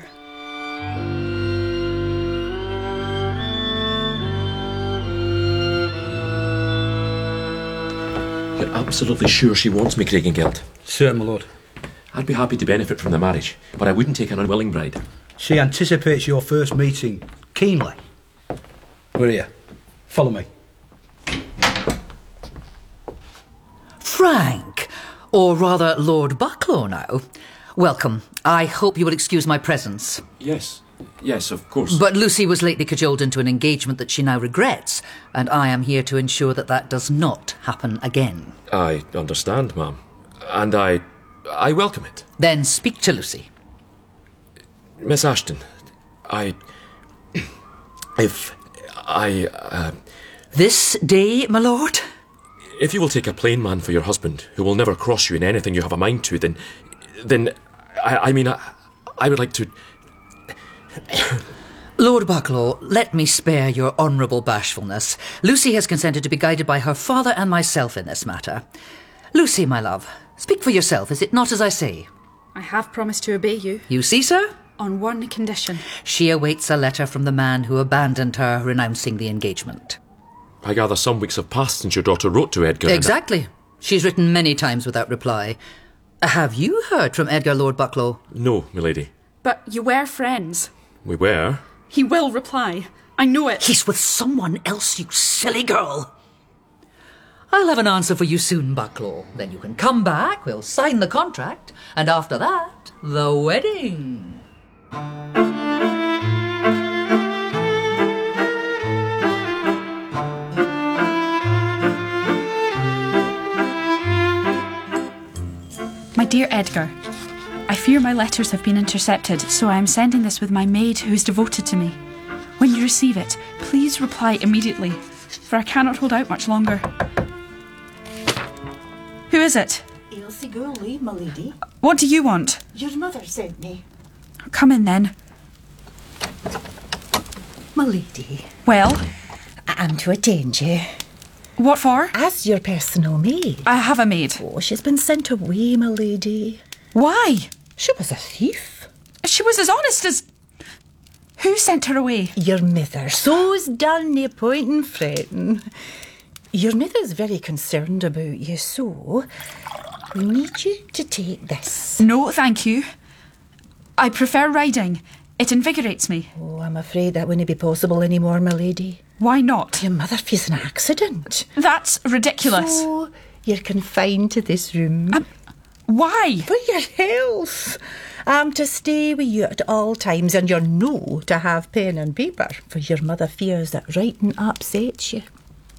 You're absolutely sure she wants me, Craigengelt? Certain, my lord. I'd be happy to benefit from the marriage, but I wouldn't take an unwilling bride. She anticipates your first meeting keenly. We're here. Follow me. Frank, or rather Lord Bucklow now. Welcome. I hope you will excuse my presence. Yes. Yes, of course. But Lucy was lately cajoled into an engagement that she now regrets, and I am here to ensure that that does not happen again. I understand, ma'am. And I... I welcome it. Then speak to Lucy. Miss Ashton, I... If I... Uh, this day, my lord? If you will take a plain man for your husband, who will never cross you in anything you have a mind to, then... Then... I, I mean, I, I would like to... Lord Bucklow, let me spare your honourable bashfulness. Lucy has consented to be guided by her father and myself in this matter. Lucy, my love, speak for yourself, is it not as I say? I have promised to obey you. You see, sir? On one condition. She awaits a letter from the man who abandoned her, renouncing the engagement. I gather some weeks have passed since your daughter wrote to Edgar. Exactly. She's written many times without reply. Have you heard from Edgar, Lord Bucklow? No, milady. But you were friends. We were. He will reply. I know it. He's with someone else, you silly girl. I'll have an answer for you soon, Bucklow. Then you can come back, we'll sign the contract, and after that, the wedding. My dear Edgar, I fear my letters have been intercepted, so I am sending this with my maid who is devoted to me. When you receive it, please reply immediately, for I cannot hold out much longer. Who is it? Ailsie Gourley, my lady. What do you want? Your mother sent me. Come in then. My lady. Well? I'm to attend you. What for? As your personal maid. I have a maid. Oh, she's been sent away, my lady. Why? She was a thief. She was as honest as... Who sent her away? Your mother. So's done, nae point in fretting. Your mother's very concerned about you, so we need you to take this. No, thank you. I prefer riding. It invigorates me. Oh, I'm afraid that wouldn't be possible anymore, my lady. Why not? Your mother faced an accident. That's ridiculous. So you're confined to this room. Um, why? For your health. I'm to stay with you at all times, and you're no to have pen and paper, for your mother fears that writing upsets you.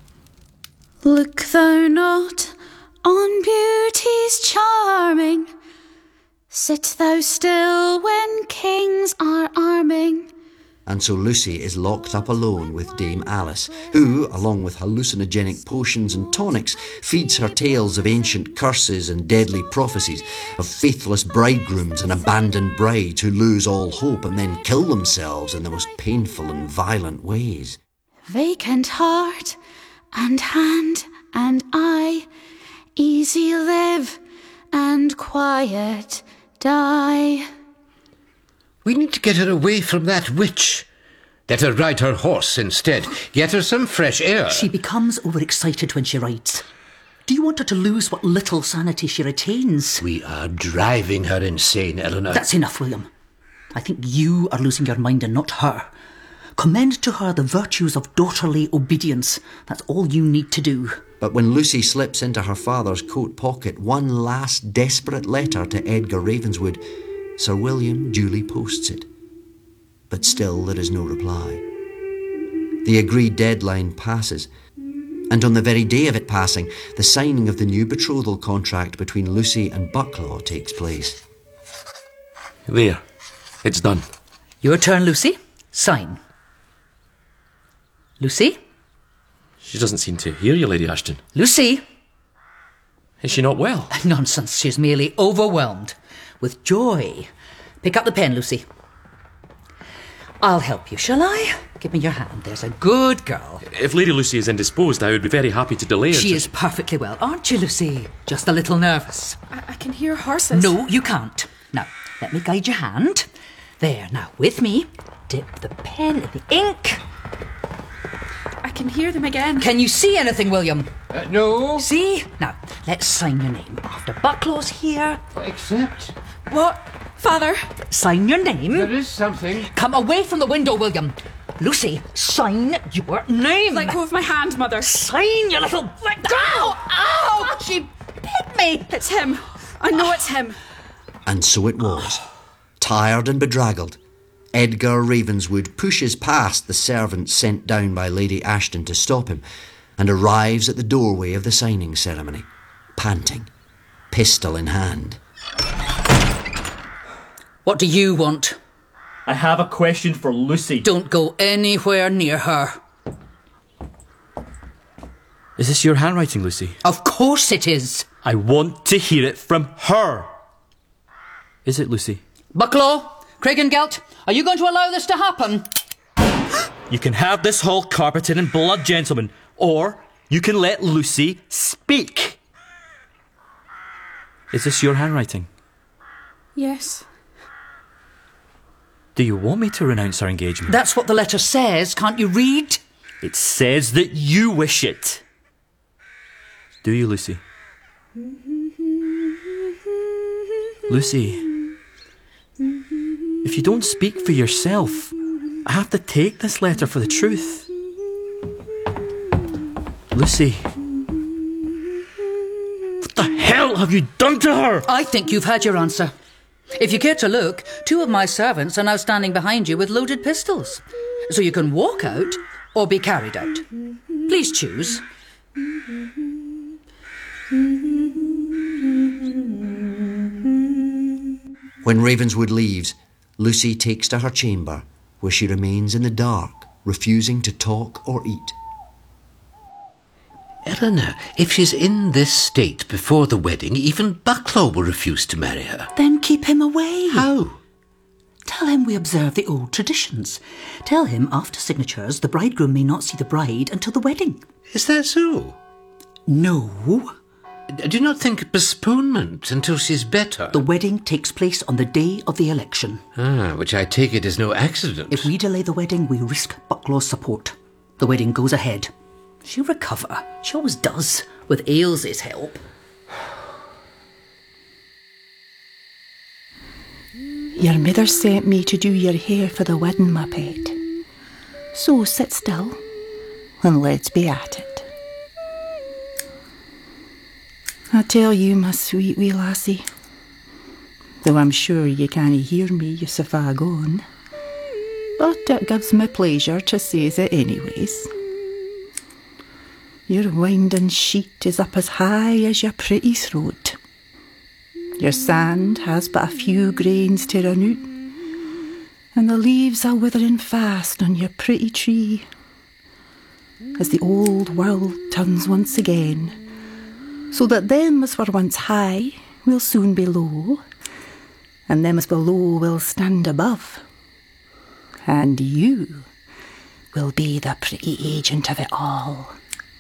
Look thou not on beauty's charming, sit thou still when kings are arming. And so Lucy is locked up alone with Dame Alice, who, along with hallucinogenic potions and tonics, feeds her tales of ancient curses and deadly prophecies, of faithless bridegrooms and abandoned brides who lose all hope and then kill themselves in the most painful and violent ways. Vacant heart and hand and eye, easy live and quiet die. We need to get her away from that witch. Let her ride her horse instead. Get her some fresh air. She becomes overexcited when she rides. Do you want her to lose what little sanity she retains? We are driving her insane, Eleanor. That's enough, William. I think you are losing your mind and not her. Commend to her the virtues of daughterly obedience. That's all you need to do. But when Lucy slips into her father's coat pocket one last desperate letter to Edgar Ravenswood, Sir William duly posts it. But still there is no reply. The agreed deadline passes, and on the very day of it passing, the signing of the new betrothal contract between Lucy and Bucklow takes place. There. It's done. Your turn, Lucy. Sign. Lucy? She doesn't seem to hear you, Lady Ashton. Lucy? Is she not well? Nonsense. She's merely overwhelmed with joy. Pick up the pen, Lucy. I'll help you, shall I? Give me your hand. There's a good girl. If Lady Lucy is indisposed, I would be very happy to delay her. She is perfectly well, aren't you, Lucy? Just a little nervous. I, I can hear horses. No, you can't. Now, let me guide your hand. There, now, with me. Dip the pen in the ink. I can hear them again. Can you see anything, William? Uh, no. See? Now, let's sign your name after Bucklow's here. Except... What? Father? Sign your name. There is something. Come away from the window, William. Lucy, sign your name. Let go of my hand, Mother. Sign, you little... Let go! Ow! She bit me. It's him. I know it's him. And so it was. Tired and bedraggled, Edgar Ravenswood pushes past the servant sent down by Lady Ashton to stop him and arrives at the doorway of the signing ceremony, panting, pistol in hand. What do you want? I have a question for Lucy. Don't go anywhere near her. Is this your handwriting, Lucy? Of course it is. I want to hear it from her. Is it, Lucy? Bucklow, Craigengelt, are you going to allow this to happen? You can have this hall carpeted in blood, gentlemen, or you can let Lucy speak. Is this your handwriting? Yes. Do you want me to renounce our engagement? That's what the letter says. Can't you read? It says that you wish it. Do you, Lucy? Lucy, if you don't speak for yourself, I have to take this letter for the truth. Lucy, have you done to her? I think you've had your answer. If you care to look, two of my servants are now standing behind you with loaded pistols. So you can walk out or be carried out. Please choose. When Ravenswood leaves, Lucy takes to her chamber, where she remains in the dark, refusing to talk or eat. Eleanor, if she's in this state before the wedding, even Bucklaw will refuse to marry her. Then keep him away. How? Tell him we observe the old traditions. Tell him after signatures the bridegroom may not see the bride until the wedding. Is that so? No. Do you not think postponement until she's better? The wedding takes place on the day of the election. Ah, which I take it is no accident. If we delay the wedding, we risk Bucklaw's support. The wedding goes ahead. She'll recover. She always does, with Ails's help. Your mother sent me to do your hair for the wedding, my pet. So sit still and let's be at it. I tell you, my sweet wee lassie, though I'm sure you can't hear me, you're so far gone, but it gives me pleasure to say it anyways. Your winding sheet is up as high as your pretty throat. Your sand has but a few grains to run out, and the leaves are withering fast on your pretty tree. As the old world turns once again, so that them as were once high will soon be low, and them as below will stand above. And you will be the pretty agent of it all.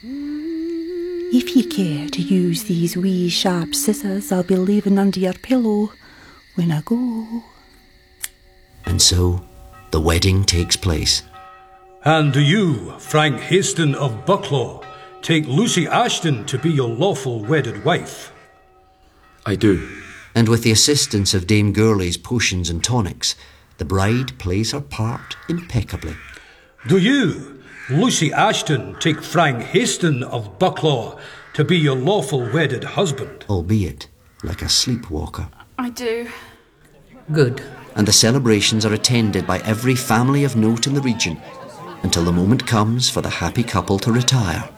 If you care to use these wee sharp scissors I'll be leaving under your pillow when I go. And so the wedding takes place. And do you, Frank Haston of Bucklaw, take Lucy Ashton to be your lawful wedded wife? I do. And with the assistance of Dame Gourlay's potions and tonics, the bride plays her part impeccably. Do you, Lucy Ashton, take Frank Haston of Bucklaw to be your lawful wedded husband? Albeit like a sleepwalker. I do. Good. And the celebrations are attended by every family of note in the region until the moment comes for the happy couple to retire.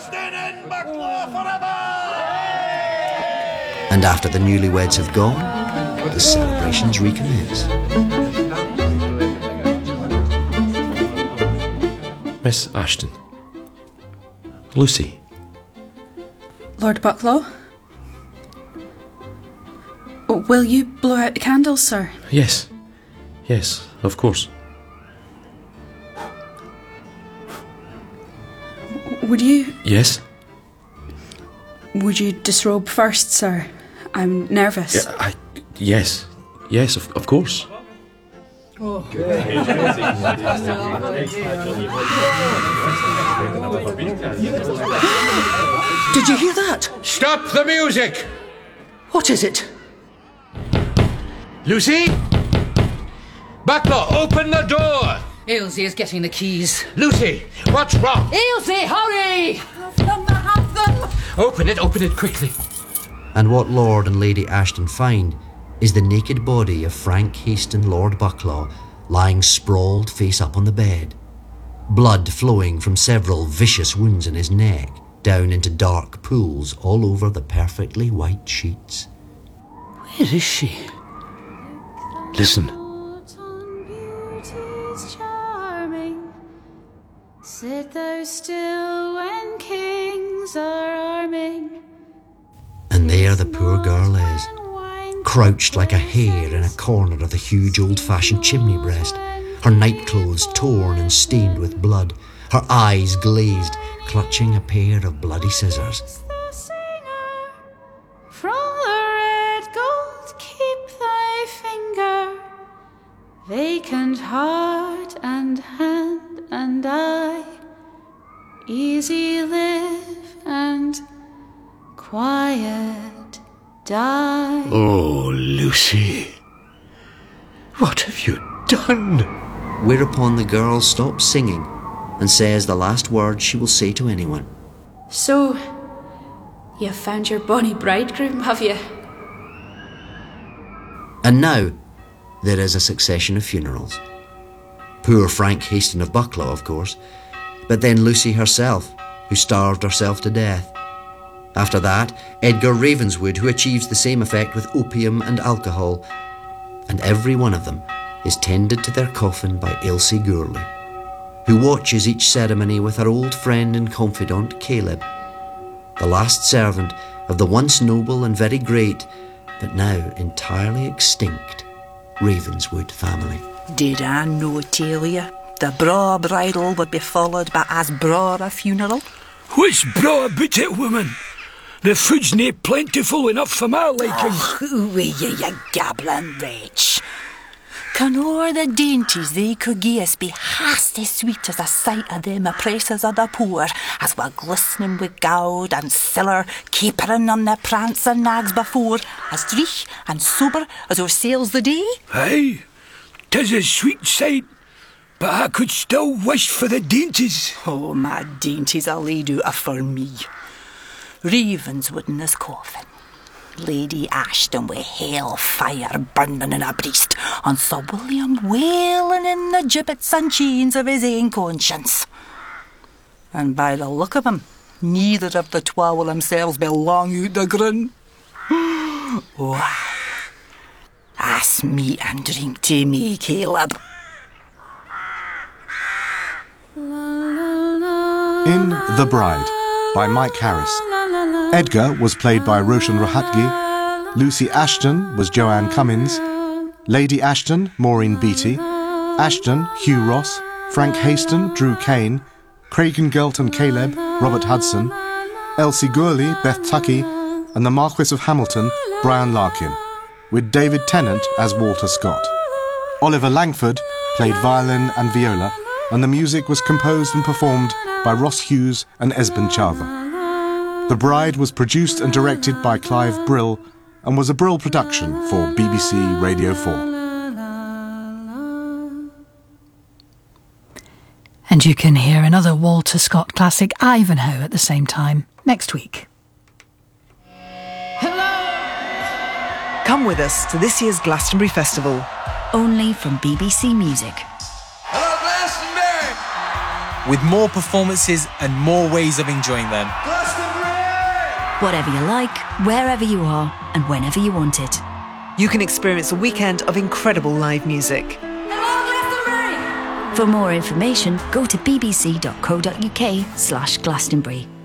And after the newlyweds have gone, the celebrations recommence. Miss Ashton. Lucy. Lord Bucklaw? Will you blow out the candles, sir? Yes. Yes, of course. Would you... Yes? Would you disrobe first, sir? I'm nervous. Yeah, I, yes. Yes, of, of course. Oh. Did you hear that? Stop the music! What is it? Lucy? Bucklaw, open the door! Ailsy is getting the keys. Lucy, what's wrong? Ailsy, hurry! Have them, have them! Open it, open it quickly. And what Lord and Lady Ashton find is the naked body of Frank Haston Lord Bucklaw lying sprawled face up on the bed. Blood flowing from several vicious wounds in his neck down into dark pools all over the perfectly white sheets. Where is she? Listen. Sit thou still when kings are arming. And there the poor girl is, crouched like a hare in a corner of the huge old-fashioned chimney breast, her nightclothes torn and stained with blood, her eyes glazed, clutching a pair of bloody scissors. From the red gold keep thy finger, vacant heart and hand and eye, easy live and quiet die. Oh, Lucy, what have you done? Whereupon the girl stops singing and says the last words she will say to anyone. So, You have found your bonny bridegroom, have you? And now there is a succession of funerals. Poor Frank Haston of Bucklaw, of course, but then Lucy herself, who starved herself to death. After that, Edgar Ravenswood, who achieves the same effect with opium and alcohol. And every one of them is tended to their coffin by Elsie Gourley, who watches each ceremony with her old friend and confidant, Caleb, the last servant of the once noble and very great, but now entirely extinct, Ravenswood family. Did I no tell you the braw bridal would be followed by as braw a funeral? What's braw about it, woman? The food's nae plentiful enough for my liking. Oh, who are you, you gabbling wretch? Can all the dainties they could gie us be half as sweet as the sight of them oppressors of the poor, as we're glistening with gold and siller, capering on their prance and nags before, as dreich and sober as ourselves the day? Aye, 'tis a sweet sight, but I could still wish for the dainties. Oh, my dainties are laid out for me. Ravenswood in his coffin, Lady Ashton with hell fire burning in her breast, and Sir William wailing in the gibbets and chains of his own conscience. And by the look of him, neither of the twa will themselves be long out the grin. Why, that's meat and drink to me, Caleb. In The Bride by Mike Harris. Edgar was played by Roshan Rohatgi, Lucy Ashton was Joanne Cummins, Lady Ashton, Maureen Beattie, Ashton, Hugh Ross, Frank Haston, Drew Kane, Cragen Gulton Caleb, Robert Hudson, Elsie Gourley, Beth Tuckey, and the Marquis of Hamilton, Brian Larkin, with David Tennant as Walter Scott. Oliver Langford played violin and viola, and the music was composed and performed by Ross Hughes and Esben Chava. The Bride was produced and directed by Clive Brill and was a Brill production for B B C Radio four. And you can hear another Walter Scott classic, Ivanhoe, at the same time next week. Come with us to this year's Glastonbury Festival. Only from B B C Music. Hello, Glastonbury! With more performances and more ways of enjoying them. Whatever you like, wherever you are, and whenever you want it. You can experience a weekend of incredible live music. For more information, go to bbc.co.uk slash Glastonbury.